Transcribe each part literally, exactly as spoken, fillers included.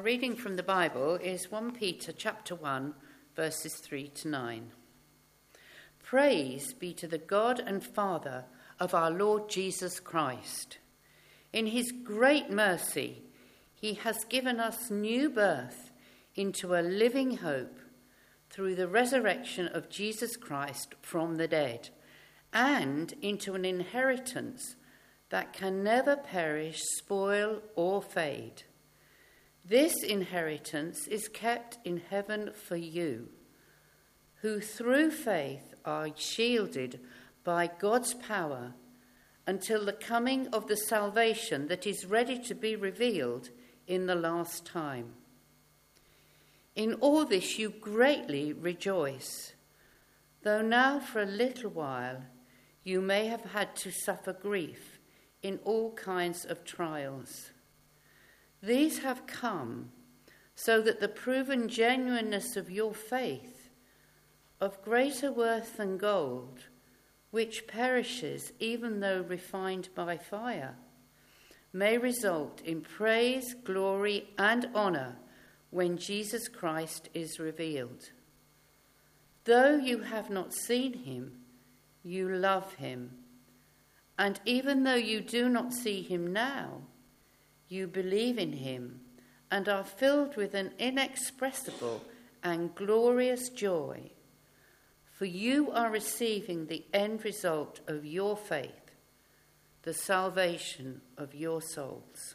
Our reading from the Bible is First Peter chapter one, verses three to nine. Praise be to the God and Father of our Lord Jesus Christ. In his great mercy, he has given us new birth into a living hope through the resurrection of Jesus Christ from the dead, and into an inheritance that can never perish, spoil, or fade. This inheritance is kept in heaven for you, who through faith are shielded by God's power until the coming of the salvation that is ready to be revealed in the last time. In all this you greatly rejoice, though now for a little while you may have had to suffer grief in all kinds of trials. These have come so that the proven genuineness of your faith, of greater worth than gold, which perishes even though refined by fire, may result in praise, glory, and honour when Jesus Christ is revealed. Though you have not seen him, you love him. And even though you do not see him now, you believe in him and are filled with an inexpressible and glorious joy, for you are receiving the end result of your faith, the salvation of your souls.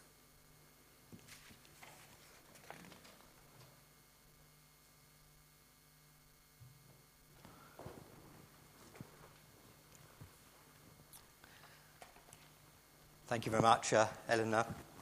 Thank you very much, uh, Eleanor.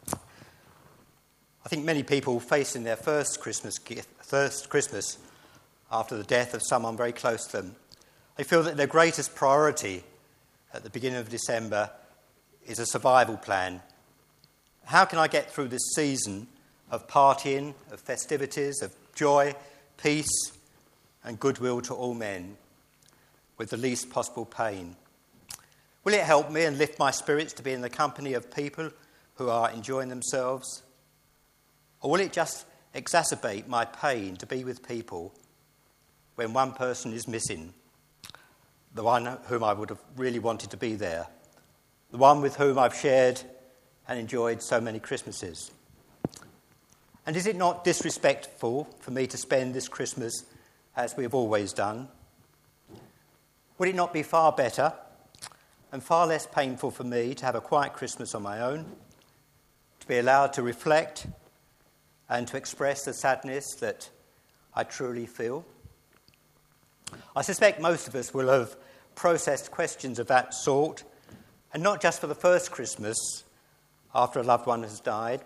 I think many people facing their first Christmas gift, first Christmas after the death of someone very close to them, they feel that their greatest priority at the beginning of December is a survival plan. How can I get through this season of partying, of festivities, of joy, peace, and goodwill to all men with the least possible pain? Will it help me and lift my spirits to be in the company of people who are enjoying themselves? Or will it just exacerbate my pain to be with people when one person is missing, the one whom I would have really wanted to be there, the one with whom I've shared and enjoyed so many Christmases? And is it not disrespectful for me to spend this Christmas as we have always done? Would it not be far better and far less painful for me to have a quiet Christmas on my own, to be allowed to reflect and to express the sadness that I truly feel? I suspect most of us will have processed questions of that sort, and not just for the first Christmas after a loved one has died.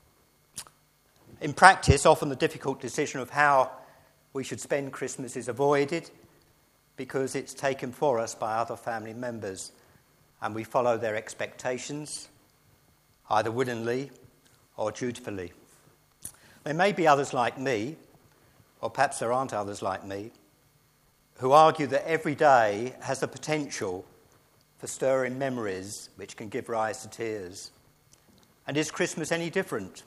In practice, often the difficult decision of how we should spend Christmas is avoided because it's taken for us by other family members, and we follow their expectations, either willingly or dutifully. There may be others like me, or perhaps there aren't others like me, who argue that every day has the potential for stirring memories which can give rise to tears. And is Christmas any different?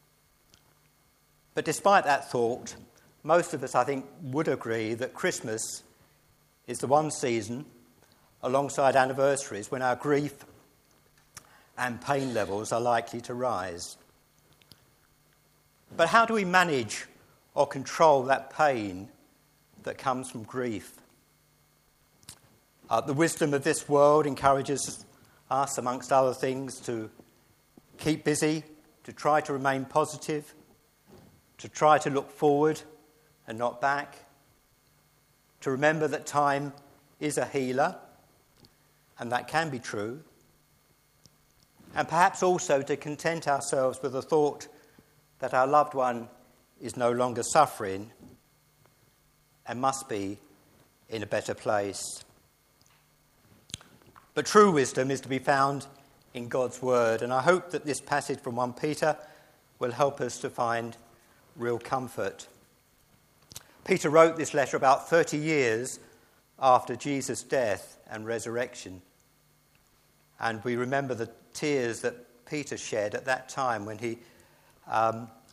But despite that thought, most of us, I think, would agree that Christmas is the one season, alongside anniversaries, when our grief and pain levels are likely to rise. But how do we manage or control that pain that comes from grief? Uh, the wisdom of this world encourages us, amongst other things, to keep busy, to try to remain positive, to try to look forward and not back, to remember that time is a healer, and that can be true, and perhaps also to content ourselves with the thought that our loved one is no longer suffering and must be in a better place. But true wisdom is to be found in God's word, and I hope that this passage from First Peter will help us to find real comfort. Peter wrote this letter about thirty years after Jesus' death and resurrection, and we remember the tears that Peter shed at that time when he um,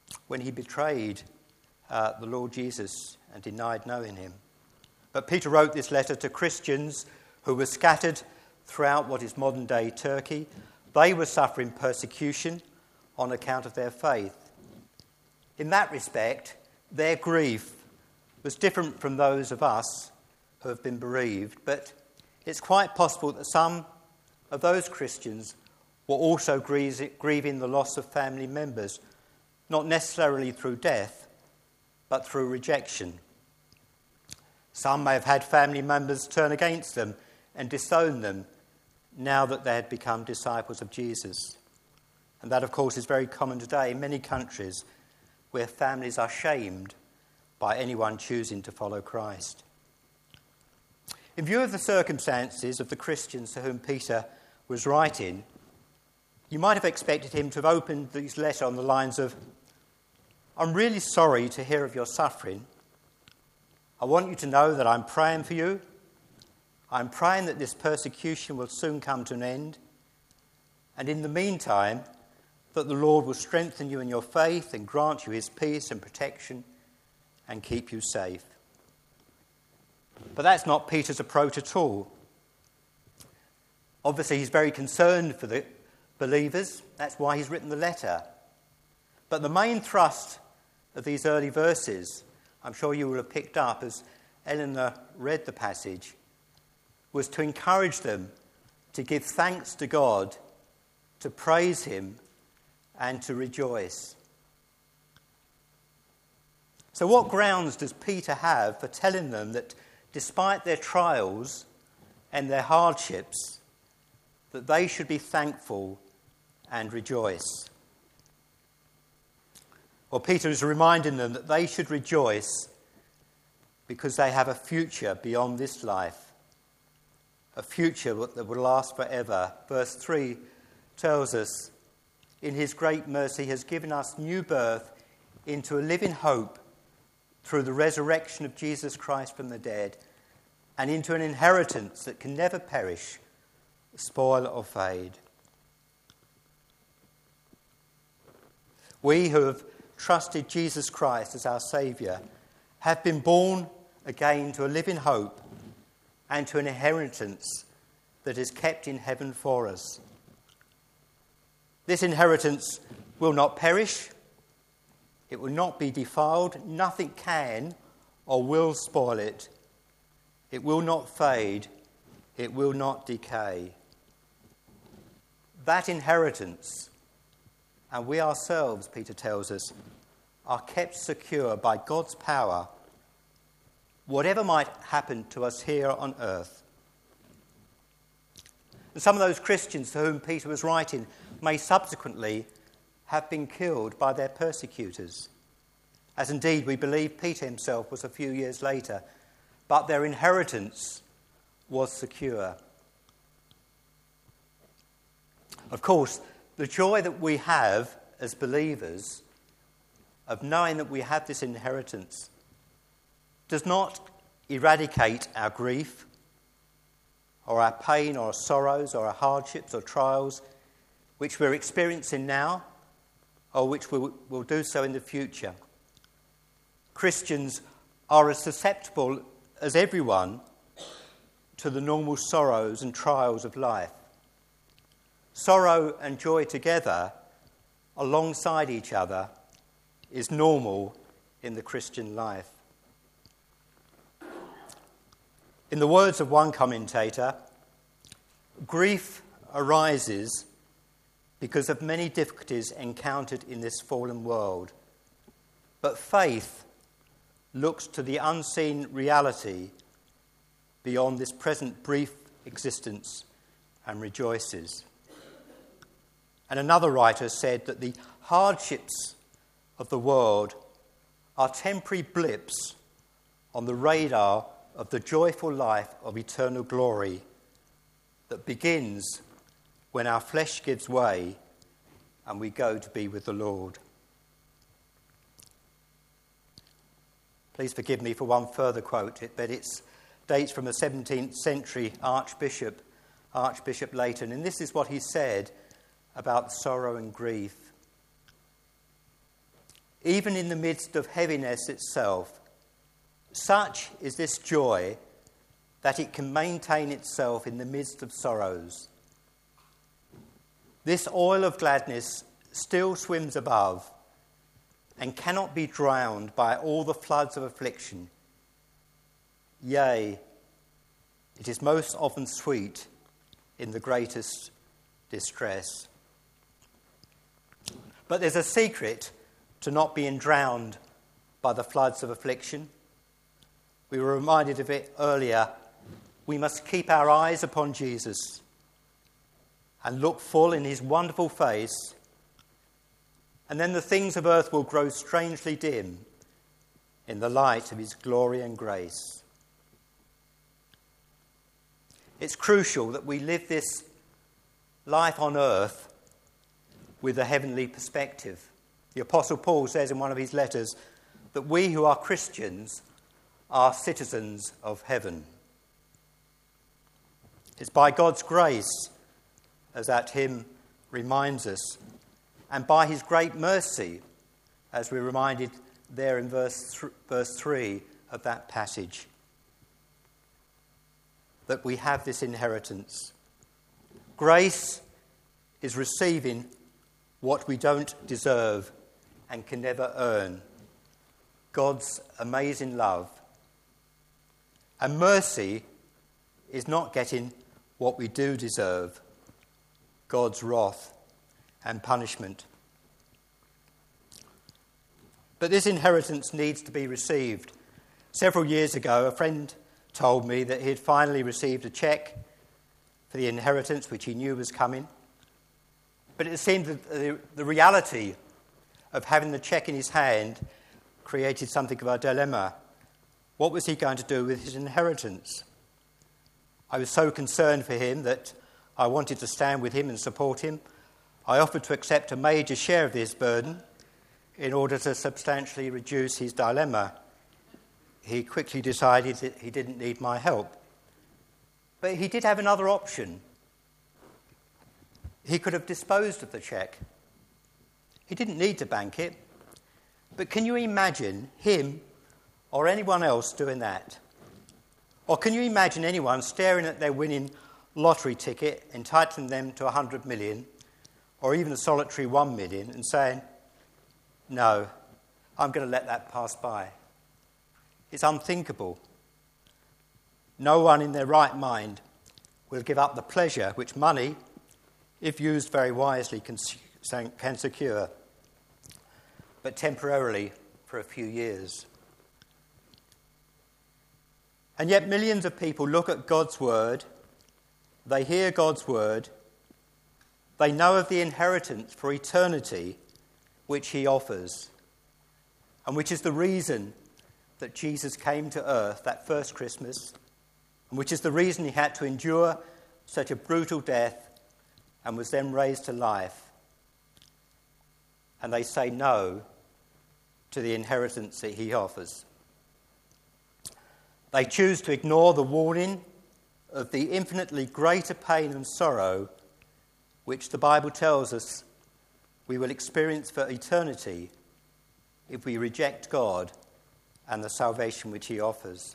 when he betrayed uh, the Lord Jesus and denied knowing him. But Peter wrote this letter to Christians who were scattered throughout what is modern-day Turkey. They were suffering persecution on account of their faith. In that respect, their grief was different from those of us who have been bereaved, but it's quite possible that some of those Christians were also grieving the loss of family members, not necessarily through death, but through rejection. Some may have had family members turn against them and disown them now that they had become disciples of Jesus. And that, of course, is very common today in many countries where families are shamed by anyone choosing to follow Christ. In view of the circumstances of the Christians to whom Peter was writing, you might have expected him to have opened this letter on the lines of, "I'm really sorry to hear of your suffering. I want you to know that I'm praying for you. I'm praying that this persecution will soon come to an end. And in the meantime, that the Lord will strengthen you in your faith and grant you his peace and protection and keep you safe." But that's not Peter's approach at all. Obviously, he's very concerned for the believers. That's why he's written the letter. But the main thrust of these early verses, I'm sure you will have picked up as Eleanor read the passage, was to encourage them to give thanks to God, to praise him, and to rejoice. So what grounds does Peter have for telling them that despite their trials and their hardships, that they should be thankful and rejoice? Well, Peter is reminding them that they should rejoice because they have a future beyond this life, a future that will last forever. Verse three tells us, "In his great mercy he has given us new birth into a living hope through the resurrection of Jesus Christ from the dead, and into an inheritance that can never perish, spoil or fade." We who have trusted Jesus Christ as our Saviour have been born again to a living hope and to an inheritance that is kept in heaven for us. This inheritance will not perish, it will not be defiled, nothing can or will spoil it. It will not fade, it will not decay. That inheritance, and we ourselves, Peter tells us, are kept secure by God's power, whatever might happen to us here on earth. And some of those Christians to whom Peter was writing may subsequently have been killed by their persecutors, as indeed we believe Peter himself was a few years later, but their inheritance was secure. Of course, the joy that we have as believers of knowing that we have this inheritance does not eradicate our grief or our pain or our sorrows or our hardships or trials which we're experiencing now or which we will do so in the future. Christians are as susceptible as everyone to the normal sorrows and trials of life. Sorrow and joy together, alongside each other, is normal in the Christian life. In the words of one commentator, grief arises because of many difficulties encountered in this fallen world, but faith looks to the unseen reality beyond this present brief existence and rejoices. And another writer said that the hardships of the world are temporary blips on the radar of the joyful life of eternal glory that begins when our flesh gives way and we go to be with the Lord. Please forgive me for one further quote, but it dates from a seventeenth century archbishop, Archbishop Leighton, and this is what he said about sorrow and grief. even in the midst of heaviness itself. Such is this joy that it can maintain itself in the midst of sorrows. This oil of gladness still swims above and cannot be drowned by all the floods of affliction. Yea, it is most often sweet in the greatest distress. But there's a secret to not being drowned by the floods of affliction. We were reminded of it earlier. We must keep our eyes upon Jesus and look full in his wonderful face, and then the things of earth will grow strangely dim in the light of his glory and grace. It's crucial that we live this life on earth with a heavenly perspective. The Apostle Paul says in one of his letters that we who are Christians are citizens of heaven. It's by God's grace, as that hymn reminds us, and by his great mercy, as we're reminded there in verse, th- verse three of that passage, that we have this inheritance. Grace is receiving what we don't deserve and can never earn. God's amazing love. And mercy is not getting what we do deserve. God's wrath and punishment. But this inheritance needs to be received. Several years ago, a friend told me that he had finally received a cheque for the inheritance which he knew was coming. But it seemed that the, the reality of having the cheque in his hand created something of a dilemma. What was he going to do with his inheritance? I was so concerned for him that I wanted to stand with him and support him. I offered to accept a major share of this burden in order to substantially reduce his dilemma. He quickly decided that he didn't need my help. But he did have another option. He could have disposed of the cheque. He didn't need to bank it. But can you imagine him or anyone else doing that? Or can you imagine anyone staring at their winning lottery ticket, entitling them to one hundred million, or even a solitary one million, and saying, no, I'm going to let that pass by? It's unthinkable. No one in their right mind will give up the pleasure which money, if used very wisely, can, can secure, but temporarily for a few years. And yet millions of people look at God's word, they hear God's word, they know of the inheritance for eternity which he offers, and which is the reason that Jesus came to earth that first Christmas, and which is the reason he had to endure such a brutal death and was then raised to life. And they say no to the inheritance that he offers. They choose to ignore the warning of the infinitely greater pain and sorrow which the Bible tells us we will experience for eternity if we reject God and the salvation which he offers.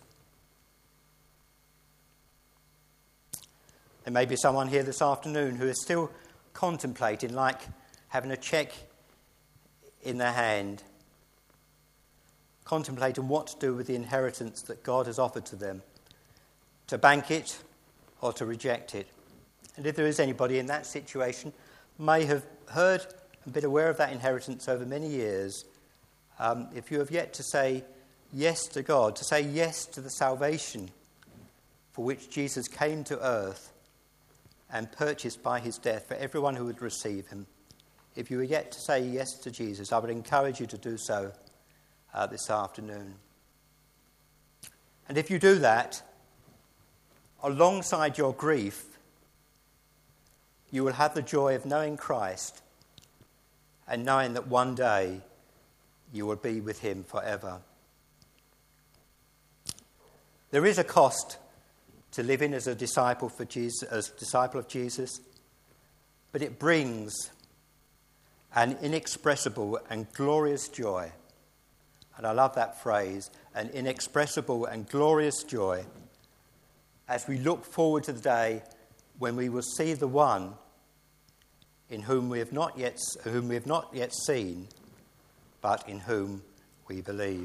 There may be someone here this afternoon who is still contemplating, like having a cheque in their hand, contemplating what to do with the inheritance that God has offered to them, to bank it or to reject it. And if there is anybody in that situation, may have heard and been aware of that inheritance over many years, um, if you have yet to say yes to God, to say yes to the salvation for which Jesus came to earth and purchased by his death for everyone who would receive him, if you are yet to say yes to Jesus, I would encourage you to do so uh, this afternoon. And if you do that, alongside your grief, you will have the joy of knowing Christ and knowing that one day you will be with him forever. There is a cost to living as a disciple for Jesus, as a disciple of Jesus, but it brings an inexpressible and glorious joy. and I love that phrase, an inexpressible and glorious joy, as we look forward to the day when we will see the one in whom we have not yet, whom we have not yet seen, but in whom we believe.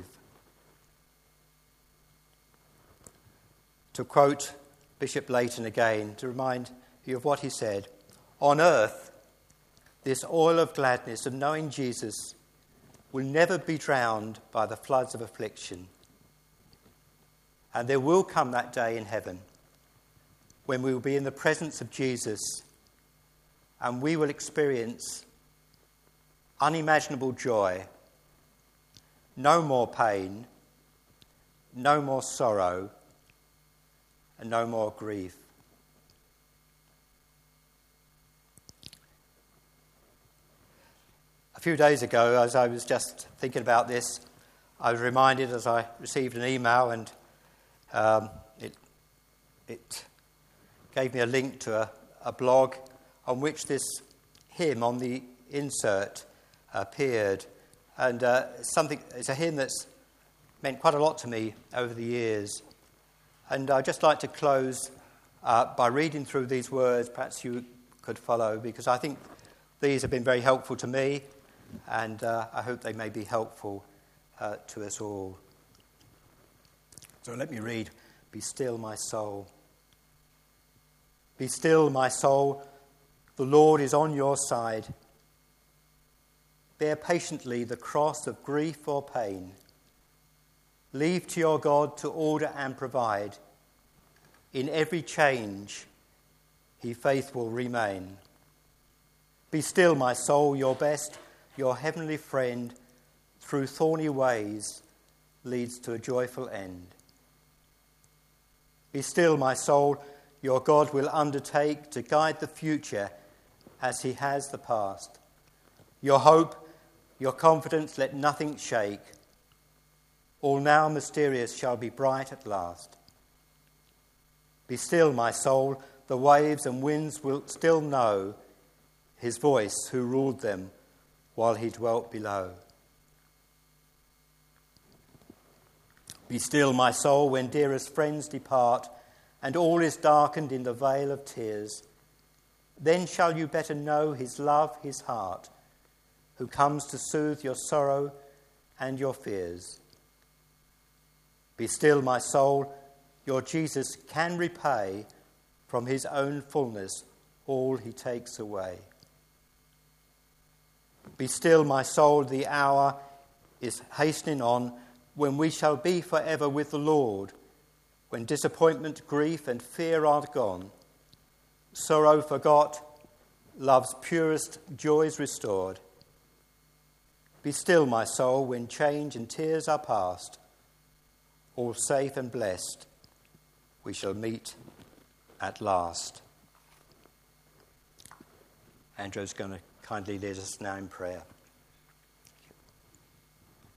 To quote Bishop Layton again, to remind you of what he said, on earth, this oil of gladness of knowing Jesus will never be drowned by the floods of affliction. And there will come that day in heaven when we will be in the presence of Jesus and we will experience unimaginable joy, no more pain, no more sorrow, and no more grief. A few days ago, as I was just thinking about this, I was reminded as I received an email, and um, it it gave me a link to a, a blog on which this hymn on the insert appeared. And uh, something it's a hymn that's meant quite a lot to me over the years. And I'd just like to close uh, by reading through these words. Perhaps you could follow, because I think these have been very helpful to me, and uh, I hope they may be helpful uh, to us all. So let me read. Be still, my soul. Be still, my soul. The Lord is on your side. Bear patiently the cross of grief or pain. Leave to your God to order and provide. In every change, he faithful remain. Be still, my soul, your best, your heavenly friend, through thorny ways, leads to a joyful end. Be still, my soul, your God will undertake to guide the future as he has the past. Your hope, your confidence, let nothing shake. All now mysterious shall be bright at last. Be still, my soul, the waves and winds will still know his voice who ruled them while he dwelt below. Be still, my soul, when dearest friends depart and all is darkened in the vale of tears. Then shall you better know his love, his heart, who comes to soothe your sorrow and your fears. Be still, my soul, your Jesus can repay from his own fullness all he takes away. Be still, my soul, the hour is hastening on when we shall be forever with the Lord, when disappointment, grief and fear are gone, sorrow forgot, love's purest joys restored. Be still, my soul, when change and tears are past, all safe and blessed, we shall meet at last. Andrew's going to kindly lead us now in prayer.